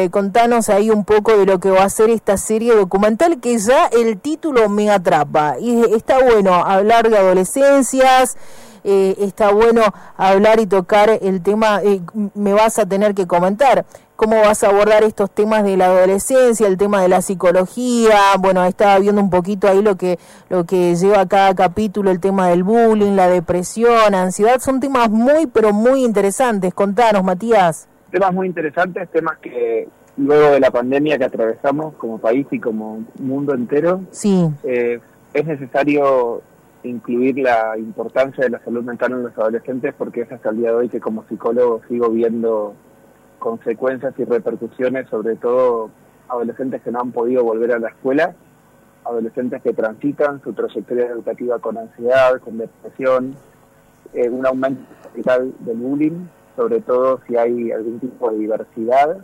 contanos ahí un poco de lo que va a ser esta serie documental, que ya el título me atrapa. Y está bueno hablar de adolescencias, está bueno hablar y tocar el tema, me vas a tener que comentar cómo vas a abordar estos temas de la adolescencia, el tema de la psicología. Bueno, estaba viendo un poquito ahí lo que lleva cada capítulo, el tema del bullying, la depresión, ansiedad. Son temas muy, pero muy interesantes. Contanos, Matías. Temas muy interesantes, temas que luego de la pandemia que atravesamos como país y como mundo entero, sí, es necesario incluir la importancia de la salud mental en los adolescentes, porque es hasta el día de hoy que como psicólogo sigo viendo consecuencias y repercusiones, sobre todo adolescentes que no han podido volver a la escuela, adolescentes que transitan su trayectoria educativa con ansiedad, con depresión, un aumento radical del bullying, sobre todo si hay algún tipo de diversidad.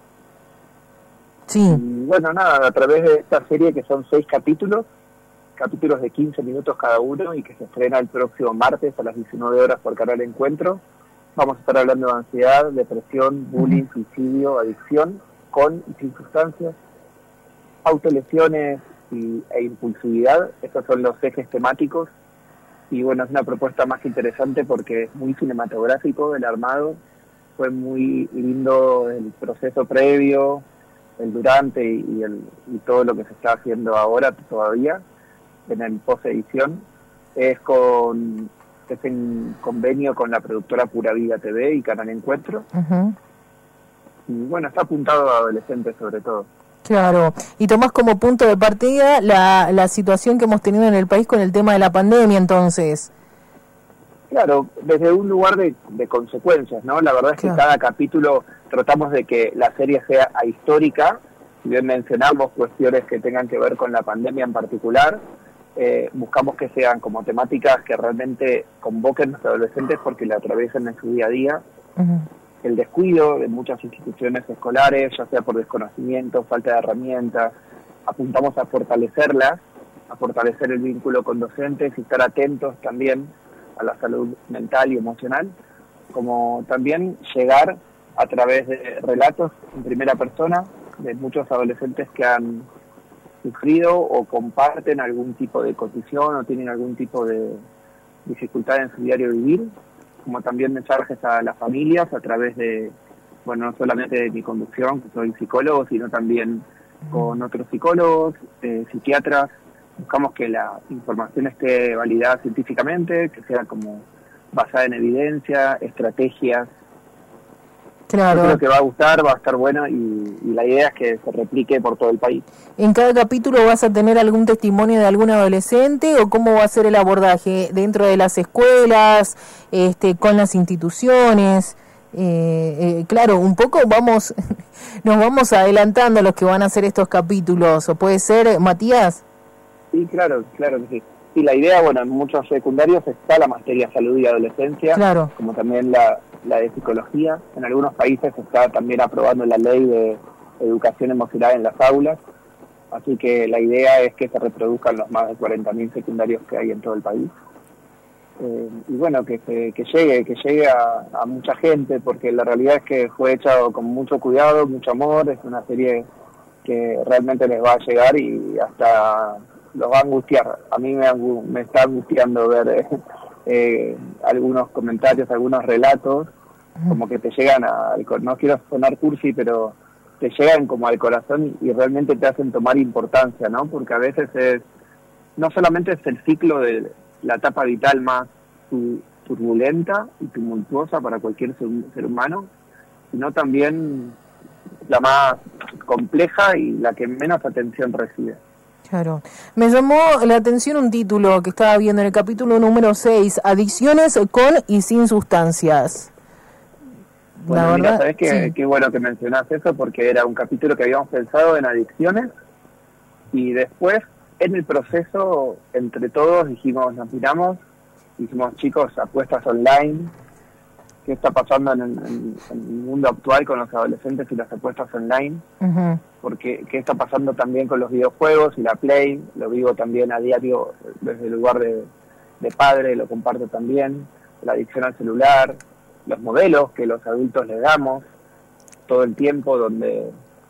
Sí. Y bueno, nada, a través de esta serie, que son 6 capítulos de 15 minutos cada uno, y que se estrena el próximo martes a las 19 horas por Canal Encuentro, vamos a estar hablando de ansiedad, depresión, bullying, suicidio, adicción, con y sin sustancias, autolesiones e impulsividad. Estos son los ejes temáticos. Y bueno, es una propuesta más que interesante porque es muy cinematográfico el armado. Fue muy lindo el proceso previo, el durante y todo lo que se está haciendo ahora todavía en el post-edición. Es en convenio con la productora Pura Vida TV y Canal Encuentro. Uh-huh. Y bueno, está apuntado a adolescentes sobre todo. Claro, y tomás como punto de partida la situación que hemos tenido en el país con el tema de la pandemia, entonces. Claro, desde un lugar de consecuencias, ¿no? La verdad es que cada capítulo tratamos de que la serie sea ahistórica, si bien mencionamos cuestiones que tengan que ver con la pandemia en particular, buscamos que sean como temáticas que realmente convoquen a los adolescentes porque la atraviesen en su día a día. Uh-huh. El descuido de muchas instituciones escolares, ya sea por desconocimiento, falta de herramientas, apuntamos a fortalecerlas, a fortalecer el vínculo con docentes y estar atentos también a la salud mental y emocional, como también llegar a través de relatos en primera persona de muchos adolescentes que han sufrido o comparten algún tipo de condición o tienen algún tipo de dificultad en su diario vivir, como también mensajes a las familias a través de, bueno, no solamente de mi conducción, que soy psicólogo, sino también con otros psicólogos, psiquiatras. Buscamos que la información esté validada científicamente, que sea como basada en evidencia, estrategias. Claro. Yo creo que va a gustar, va a estar bueno y la idea es que se replique por todo el país. ¿En cada capítulo vas a tener algún testimonio de algún adolescente o cómo va a ser el abordaje dentro de las escuelas, con las instituciones? Claro, un poco nos vamos adelantando a los que van a hacer estos capítulos, ¿o puede ser, Matías? Sí, claro que sí. Y la idea, bueno, en muchos secundarios está la materia salud y adolescencia, claro, como también la de psicología. En algunos países se está también aprobando la ley de educación emocional en las aulas, así que la idea es que se reproduzcan los más de 40.000 secundarios que hay en todo el país. Y bueno, que llegue a mucha gente, porque la realidad es que fue hecha con mucho cuidado, mucho amor. Es una serie que realmente les va a llegar y hasta los va a angustiar. A mí me está angustiando ver algunos comentarios, algunos relatos, como que te llegan no quiero sonar cursi, pero te llegan como al corazón y realmente te hacen tomar importancia, ¿no? Porque a veces no solamente es el ciclo de la etapa vital más turbulenta y tumultuosa para cualquier ser humano, sino también la más compleja y la que menos atención recibe. Claro. Me llamó la atención un título que estaba viendo en el capítulo número 6, Adicciones con y sin sustancias. Bueno, la verdad, mira, ¿sabés qué bueno que mencionás eso? Porque era un capítulo que habíamos pensado en adicciones y después, en el proceso, entre todos nos miramos, dijimos, chicos, apuestas online, ¿qué está pasando en el mundo actual con los adolescentes y las apuestas online? Uh-huh. Porque qué está pasando también con los videojuegos y la Play, lo vivo también a diario desde el lugar de padre, lo comparto también, la adicción al celular, los modelos que los adultos le damos todo el tiempo, donde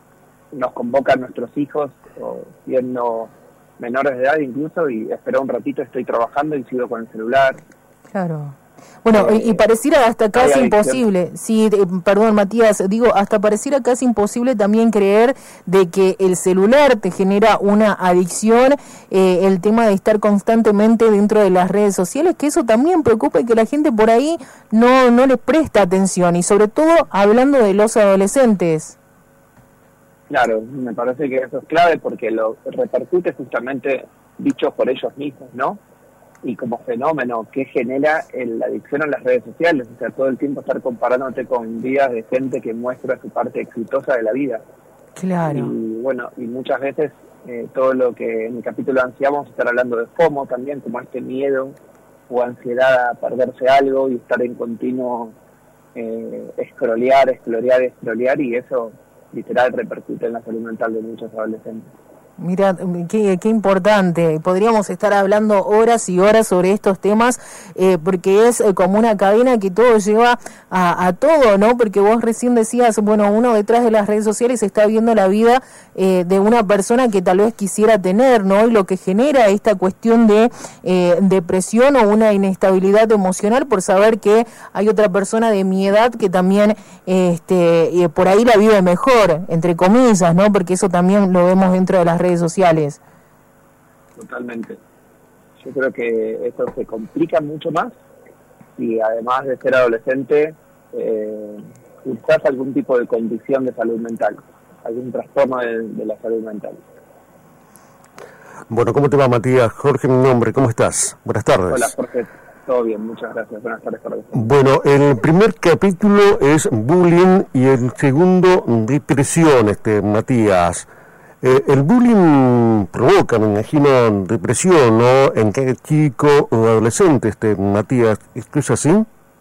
nos convocan nuestros hijos, o siendo menores de edad incluso, y espera un ratito, estoy trabajando y sigo con el celular. Claro. Bueno, y pareciera hasta casi imposible, sí, perdón Matías, digo, hasta pareciera casi imposible también creer de que el celular te genera una adicción, el tema de estar constantemente dentro de las redes sociales, que eso también preocupa y que la gente por ahí no les presta atención, y sobre todo hablando de los adolescentes. Claro, me parece que eso es clave porque lo repercute justamente dichos por ellos mismos, ¿no? Y como fenómeno que genera la adicción a las redes sociales, o sea, todo el tiempo estar comparándote con vidas de gente que muestra su parte exitosa de la vida. Claro. Y bueno, y muchas veces todo lo que en el capítulo de ansiedad vamos a estar hablando de FOMO también, como este miedo o ansiedad a perderse algo y estar en continuo scrollear, y eso literal repercute en la salud mental de muchos adolescentes. Mira, qué importante. Podríamos estar hablando horas y horas sobre estos temas, porque es como una cadena que todo lleva a todo, ¿no? Porque vos recién decías, bueno, uno detrás de las redes sociales está viendo la vida de una persona que tal vez quisiera tener, ¿no? Y lo que genera esta cuestión de depresión o una inestabilidad emocional por saber que hay otra persona de mi edad que también por ahí la vive mejor, entre comillas, ¿no? Porque eso también lo vemos dentro de las redes sociales. Totalmente. Yo creo que eso se complica mucho más y además de ser adolescente, usás algún tipo de condición de salud mental, algún trastorno de la salud mental. Bueno, ¿cómo te va, Matías? Jorge, mi nombre, ¿cómo estás? Buenas tardes. Hola, Jorge. Todo bien, muchas gracias. Buenas tardes para usted. Bueno, el primer capítulo es bullying y el segundo depresión, Matías. El bullying provoca, me imagino, depresión, ¿no? En cada chico o adolescente, Matías. ¿Esto es así?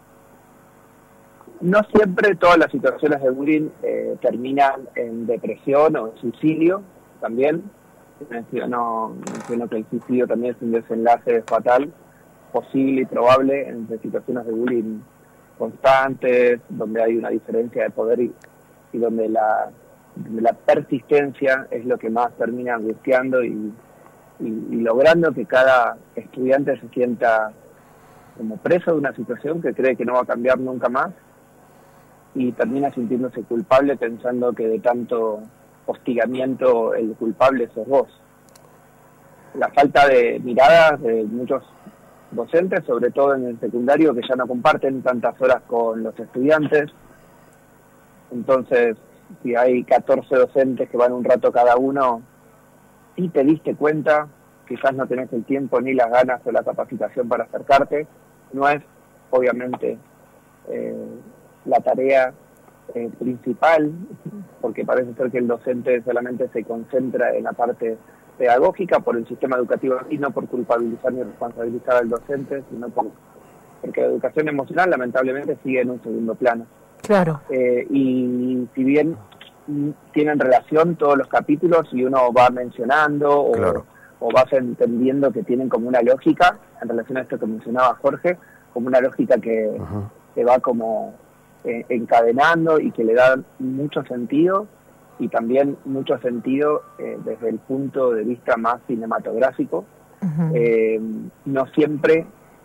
No siempre todas las situaciones de bullying terminan en depresión o en suicidio también. Menciono que el suicidio también es un desenlace fatal, posible y probable en situaciones de bullying constantes, donde hay una diferencia de poder y donde la persistencia es lo que más termina angustiando y logrando que cada estudiante se sienta como preso de una situación que cree que no va a cambiar nunca más y termina sintiéndose culpable pensando que de tanto hostigamiento el culpable sos vos. La falta de miradas de muchos docentes, sobre todo en el secundario, que ya no comparten tantas horas con los estudiantes. Entonces, si hay 14 docentes que van un rato cada uno, si te diste cuenta, quizás no tenés el tiempo ni las ganas o la capacitación para acercarte, no es obviamente la tarea principal, porque parece ser que el docente solamente se concentra en la parte pedagógica por el sistema educativo y no por culpabilizar ni responsabilizar al docente, sino porque la educación emocional lamentablemente sigue en un segundo plano. Claro. Y si bien tienen relación todos los capítulos y uno va mencionando claro, o vas entendiendo que tienen como una lógica en relación a esto que mencionaba Jorge, como una lógica que va como encadenando y que le da mucho sentido y también mucho sentido desde el punto de vista más cinematográfico. No siempre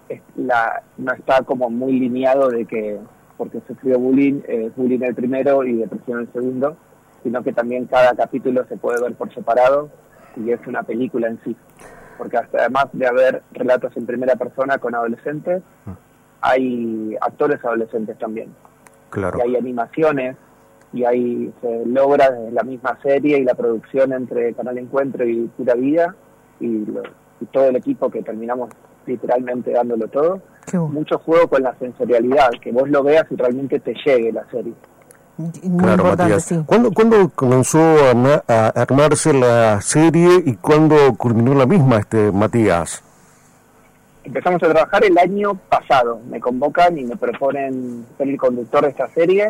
no está como muy lineado de que porque sufrió bullying, bullying el primero y depresión el segundo, sino que también cada capítulo se puede ver por separado y es una película en sí. Porque hasta además de haber relatos en primera persona con adolescentes, hay actores adolescentes también. Claro. Y hay animaciones, y ahí se logra desde la misma serie y la producción entre Canal Encuentro y Pura Vida, y todo el equipo que terminamos literalmente dándolo todo. Mucho juego con la sensorialidad, que vos lo veas y realmente te llegue la serie. Muy claro, Matías. Sí. ¿Cuándo comenzó a armarse la serie y cuándo culminó la misma, Matías? Empezamos a trabajar el año pasado. Me convocan y me proponen ser el conductor de esta serie.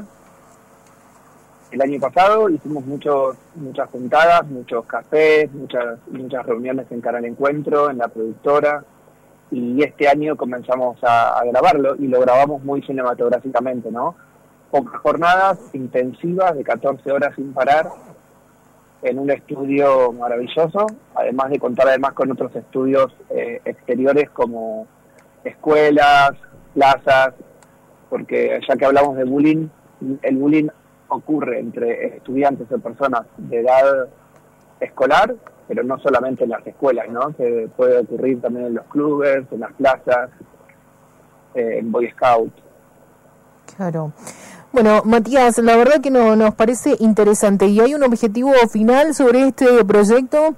El año pasado hicimos muchas juntadas, muchos cafés, muchas reuniones en Canal Encuentro, en la productora. Y este año comenzamos a grabarlo y lo grabamos muy cinematográficamente, ¿no? Pocas jornadas intensivas de 14 horas sin parar, en un estudio maravilloso, además de contar además con otros estudios exteriores como escuelas, plazas, porque ya que hablamos de bullying, el bullying ocurre entre estudiantes o personas de edad escolar, pero no solamente en las escuelas, ¿no? Se puede ocurrir también en los clubes, en las plazas, en Boy Scout. Claro. Bueno, Matías, la verdad que nos parece interesante. ¿Y hay un objetivo final sobre este proyecto?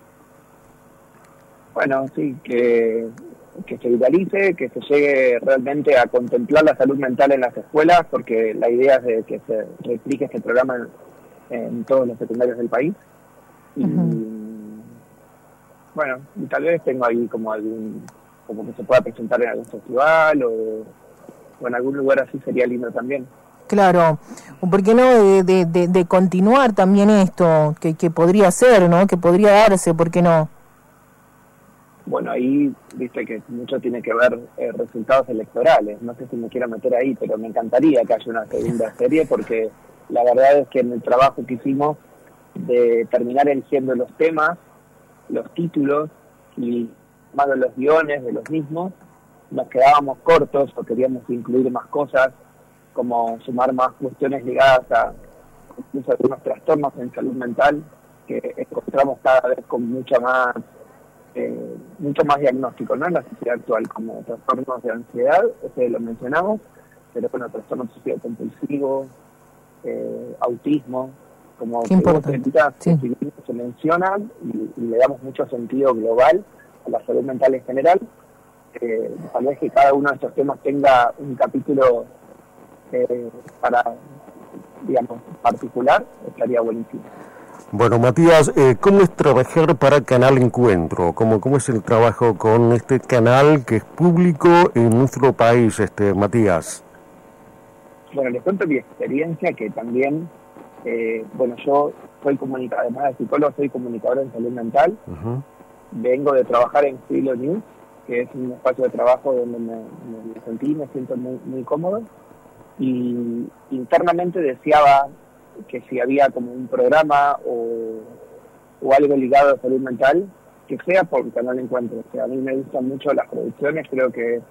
Bueno, sí, que se viralice, que se llegue realmente a contemplar la salud mental en las escuelas, porque la idea es de que se replique este programa en todos los secundarios del país. Y bueno, y tal vez tengo ahí como que se pueda presentar en algún festival o en algún lugar así, sería lindo también. Claro, ¿por qué no de continuar también esto? Que podría ser, ¿no? Que podría darse, ¿por qué no? Bueno, ahí viste que mucho tiene que ver resultados electorales. No sé si me quiero meter ahí, pero me encantaría que haya una segunda serie, porque la verdad es que en el trabajo que hicimos de terminar eligiendo los temas, los títulos y más de los guiones de los mismos, nos quedábamos cortos o queríamos incluir más cosas, como sumar más cuestiones ligadas a incluso algunos trastornos en salud mental que encontramos cada vez con mucho más diagnóstico, ¿no? En la sociedad actual, como trastornos de ansiedad, ese lo mencionamos, pero bueno, trastorno obsesivo compulsivo, autismo, como que sí, se mencionan y le damos mucho sentido global a la salud mental en general. Tal vez que cada uno de estos temas tenga un capítulo para, digamos, particular, estaría buenísimo. Bueno, Matías, ¿cómo es trabajar para Canal Encuentro? ¿Cómo es el trabajo con este canal que es público en nuestro país, Matías? Bueno, les cuento mi experiencia, que también, bueno, yo soy comunicador, además de psicólogo, soy comunicador en salud mental. Vengo de trabajar en Filo News, que es un espacio de trabajo donde me siento muy, muy cómodo. Y internamente deseaba que si había como un programa o algo ligado a salud mental, que sea por Canal Encuentro. O sea, a mí me gustan mucho las producciones, creo que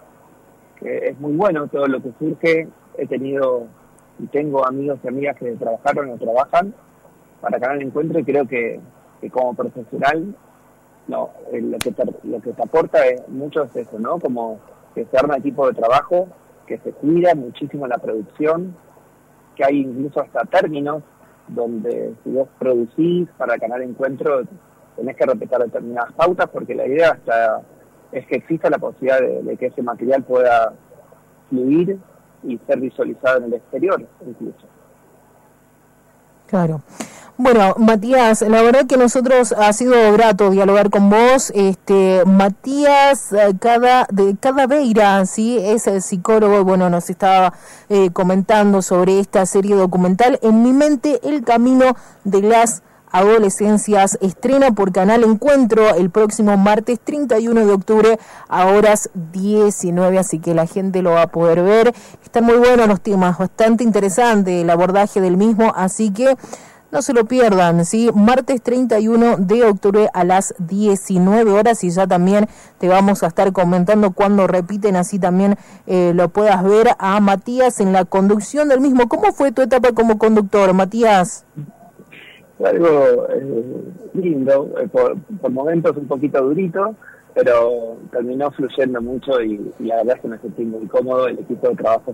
es muy bueno todo lo que surge. He tenido y tengo amigos y amigas que trabajaron o trabajan para Canal Encuentro, y creo que como profesional lo que te aporta mucho es eso, ¿no? Como que se arma equipo de trabajo, que se cuida muchísimo la producción, que hay incluso hasta términos donde si vos producís para Canal Encuentro tenés que respetar determinadas pautas, porque la idea hasta es que exista la posibilidad de que ese material pueda fluir y ser visualizado en el exterior incluso. Claro. Bueno, Matías, la verdad que nosotros ha sido grato dialogar con vos. Matías Cadaveira, ¿sí? Es el psicólogo, bueno, nos estaba comentando sobre esta serie documental En mi mente, el camino de las adolescencias. Estrena por Canal Encuentro el próximo martes 31 de octubre a horas 19, así que la gente lo va a poder ver. Están muy buenos los temas, bastante interesante el abordaje del mismo, así que no se lo pierdan, ¿sí? Martes 31 de octubre a las 19 horas, y ya también te vamos a estar comentando cuando repiten, así también lo puedas ver a Matías en la conducción del mismo. ¿Cómo fue tu etapa como conductor, Matías? Algo lindo, por momentos un poquito durito, pero terminó fluyendo mucho y la verdad es que me sentí muy cómodo. El equipo de trabajo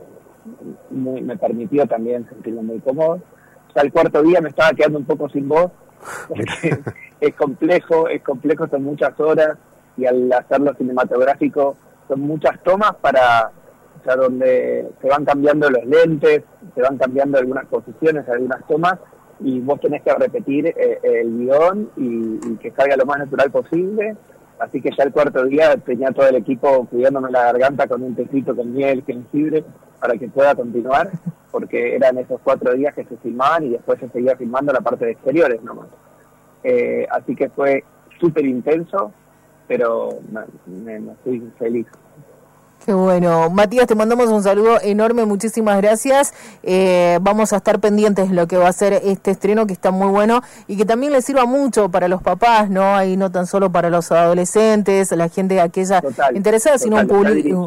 me permitió también sentirme muy cómodo. Ya el cuarto día me estaba quedando un poco sin voz, porque es complejo, son muchas horas, y al hacerlo cinematográfico son muchas tomas o sea, donde se van cambiando los lentes, se van cambiando algunas posiciones, algunas tomas, y vos tenés que repetir el guión y que salga lo más natural posible. Así que ya el cuarto día tenía todo el equipo cuidándome la garganta con un tecito con miel, jengibre, para que pueda continuar, porque eran esos 4 días que se filmaban y después se seguía filmando la parte de exteriores nomás. Así que fue súper intenso, pero me fui feliz. Qué bueno. Matías, te mandamos un saludo enorme, muchísimas gracias. Vamos a estar pendientes de lo que va a ser este estreno, que está muy bueno y que también le sirva mucho para los papás, ¿no? Y no tan solo para los adolescentes, la gente aquella interesada, sino un público.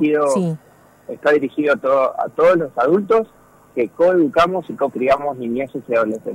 Está dirigido a todos los adultos que coeducamos y cocriamos niñeces y adolescentes.